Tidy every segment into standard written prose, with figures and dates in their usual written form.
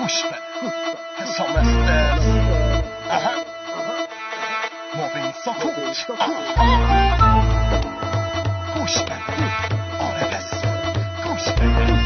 گوش بده حسام استرس مبین سکوت گوش بده آره بس گوش بده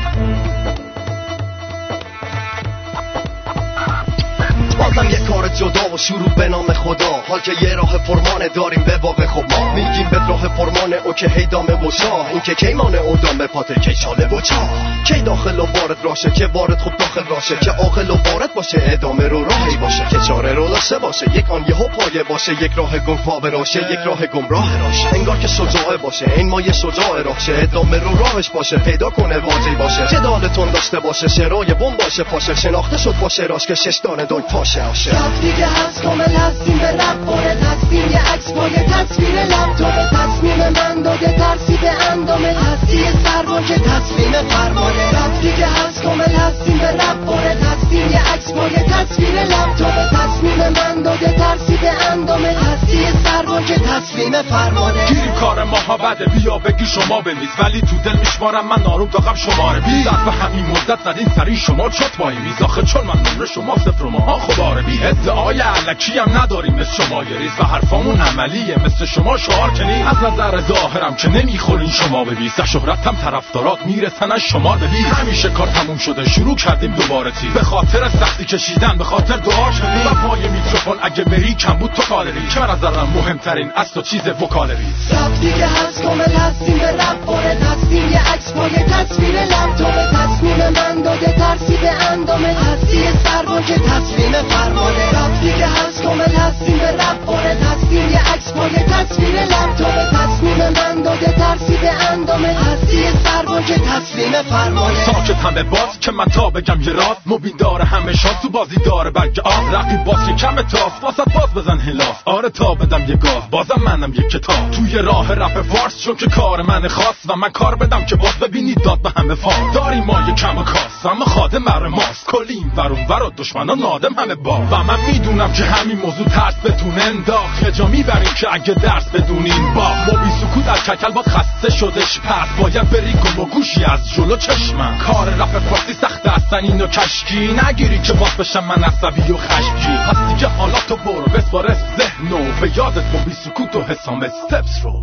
بازم یه کار جدا و شروع به نام خدا حال که یه راه فرمانه داریم به واقع خب ما میگیم به راه فرمانه او که هیدامه و شاه این که کیمانه او دامه پاته که شاله و چا کی داخل و وارد راشه که وارد خوب داخل راشه که عاقل و وارد باشه ادامه رو راهی باشه که چاره رو داشته باشه یک آن یهو پایه باشه یک راه گم پا براشه یک راه گمراه راشه انگار که شجاعه باشه این ما یه شجاع راشه ادامه رو راهش باشه پیدا کنه واجی باشه جدالتون داشته باشه شرای بم باشه پاشه شناخته شد باشه راش که شش دانه دوی پاشه رفت دیگه هست کامل هستیم به رب باره تصمیم یه عکس با یه تصویر لپتاپ تصمیم من داده ترسید اندام هستی سربان که تصمیم فرمانه رفت دیگه هست کامل هستیم به رب باره تصمیم یه عکس با یه تصویر لپتاپ تصمیم من داده ترسید اندام هستی سربان که تصمیم فرمانه گیری کار ماها بده بیا بگی شما بنویس ولی تو دل میشمارم من آروم داغم شماره بی ظرف همین مدت زدین سری شما چت بایی میز آخه چون من نمره شما صفر و ماها خباره بی ادعای علکی هم نداریم مثل شما یریز و حرفامون عملیه مثل شما شعار که نیست از نظر ظاهرم که نمیخورین شما ببیس شهرتم طرفدارات میرسن از شما ببیس همیشه کار تموم شده شروع کردیم دوباره تیز به خاطر سختی کشیدن به خاطر دعا شدیم و پای میکروفون اگه بری کم بود تو کالری که من از نظرم مهمترین از تو چیز وکالری رفت دیگه هست کامل هستیم به رب باره تصمیم یه عکس با یه تصویر لپتاپ تصمیم من داده ترسید اندام هستی سربان که تصمیم فرمانه رفت دیگه هست کامل هستیم به رب باره تصمیم یه عکس با یه تصویر لپتاپ تصمیم من داده ترسید اندام هستی سربان که تصمیم فرمانه ساکت همه باز که من تا بگم یه راست مبین داره همه شانس تو بازی داره برگ آب رقیب باز که کم تاس واسط باز بزن هلاس آره تا بدم یه گاز بازم منم یک کتاب توی راه رپ فارس چون که کار من خاص و من کار بدم که باز ببینید داد به همه فان داریم ما یه کم و کاس اما خادم بر ماست کلی این ورون ور و دشمنا نادم همه با و من میدونم که همین موضوع ترس بتونه انداخت یه جا میبریم که اگه درس بدونین با مبی سکوت از ککل باز خسته شدش پس باید بری گم و گوشی از جلو چشمم کار رپ فارسی سخته هستن اینو کشکی نگیری که باز بشم من عصبی و خشکی پس دیگه حالا تو برو بسپار ذهن و به یادت مبی سکوت و حسام استپس رو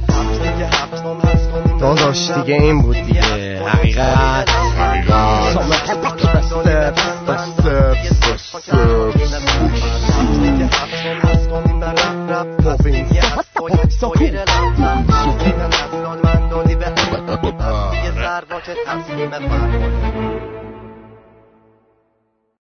داداش دیگه این بود دیگه حقیقت تصمیم